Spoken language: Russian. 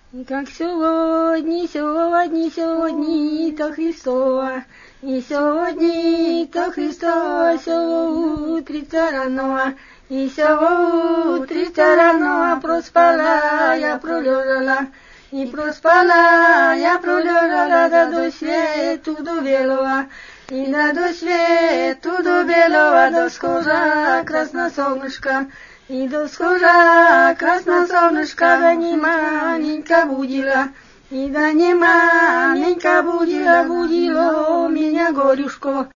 И как сегодня, то Христово, и сегодня, то Христово, сего утрица рано, и сего утрица рано, проспала, я пролежала, и проспала, я пролежала, да до свету до белого, и да до свету до белого, до скоро красное солнышко. И до скоро красное солнышко, да не маленько будила, и да не маленько будила меня горюшко.